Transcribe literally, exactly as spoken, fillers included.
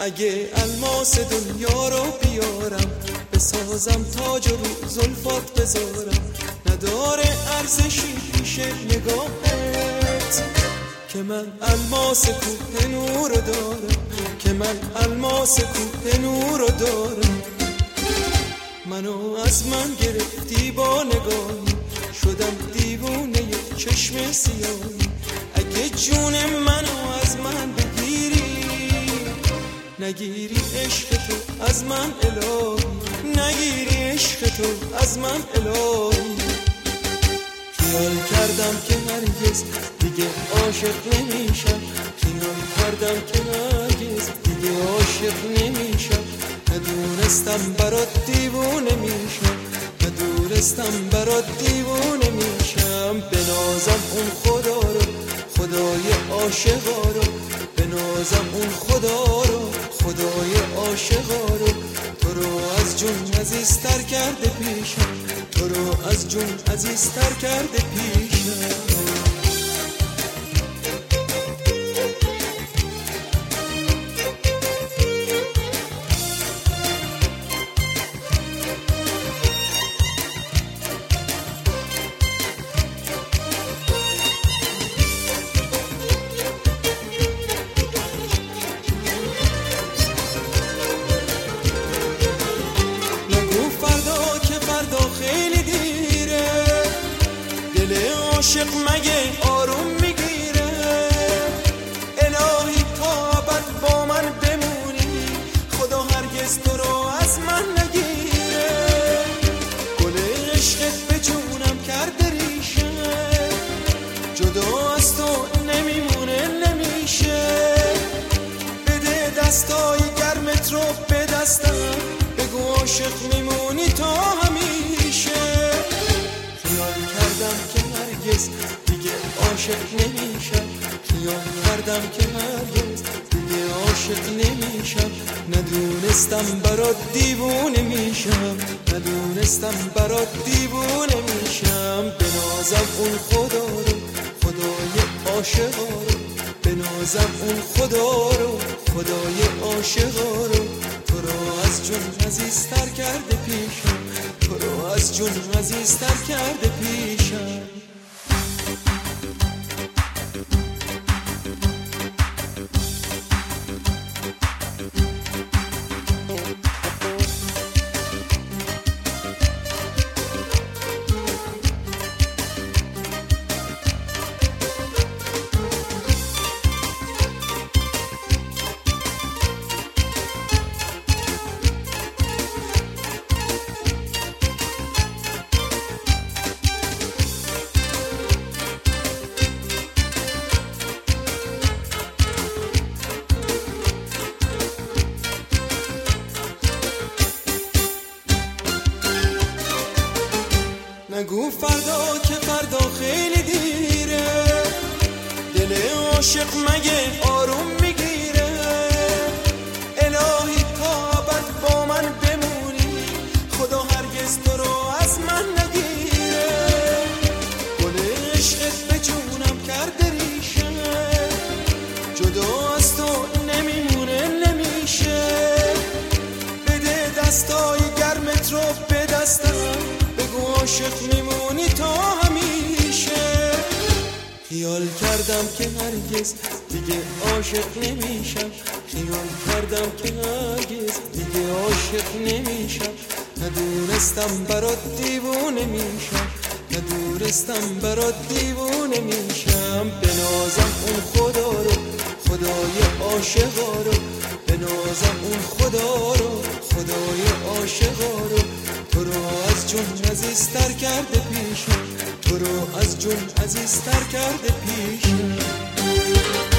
اگه الماس دنیا رو بیارم، بسازم تاج رو زلفات بذارم، نداره ارزشی پیش نگاهت که من الماس کوه نور رو دارم، که من الماس کوه نور رو دارم. منو از من گرفتی با نگاهی، شدم دیوونه ی چشم سیاهی. اگه جون منو از من بگیری، نگیری عشق تو از من الهی، نگیری عشق تو از من الهی. خیال کردم که هرگز دیگه عاشق نمیشم، خیال کردم که هرگز دیگه عاشق نمیشم. ندونستم برات دیوونه میشم، ندونستم برات دیوونه میشم. بنازم اون خدا رو، خدای عاشقا رو، بنازم اون خدا رو، خدای عاشقا رو. تو رو از جون عزیزتر کرده پیشم، تو رو از جون عزیزتر کرده پیشم. عاشق مگه آروم میگیره؟ الهی تا ابد با من بمونی، خدا هرگز تو رو از من نگیره. گل عشقت به جونم کرده ریشه، جدا از تو نمیمونه نمیشه. بده دستای گرمت رو به دستم، بگو عاشق میمونی تا همیشه. خیال کردم که هرگز دیگه عاشق نمیشم، خیال کردم که هرگز دیگه عاشق نمیشم. ندونستم برات دیوونه میشم، ندونستم برات دیوونه میشم. بنازم اون خدا رو، خدای عاشقا رو، بنازم اون خدا رو، خدای عاشقا رو. تو رو از جون عزیزتر کرده پیشم، تو رو از جون عزیزتر کرده پیشم. نگو فردا که فردا خیلی دیره، دل عاشق مگه آروم میگیره. الهی تا ابد با من بمونی، خدا هرگز تو رو از من نگیره. گل عشقت به جونم کرده ریشه، جدا از تو نمیمونه نمیشه. بده دستای گرمت رو به دستم، عاشق میمونی تا همیشه. خیال کردم که هرگز دیگه عاشق نمیشم، خیال کردم که هرگز دیگه عاشق نمیشم. ندونستم برات دیوونه میشم، ندونستم برات دیوونه میشم. بنازم اون خدا رو، خدای عاشقا رو، بنازم اون خدا رو، خدای عاشقا رو. تو رو از جون عزیزتر کرده پیشم، تو رو از جون عزیزتر کرده پیشم.